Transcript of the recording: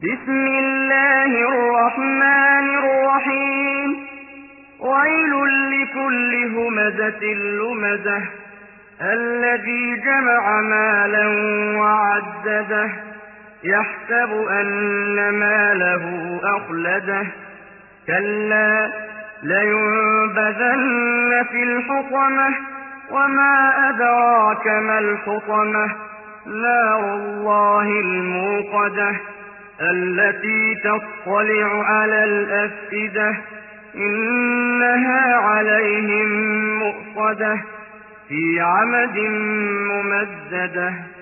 بسم الله الرحمن الرحيم ويل لكل همزة لمزة الذي جمع مالا وعدده يحسب أن ماله أخلده كلا لينبذن في الحطمة وما أدراك ما الحطمة نار الله الموقدة التي تطلع على الأفئدة إنها عليهم مؤصدة في عمد ممددة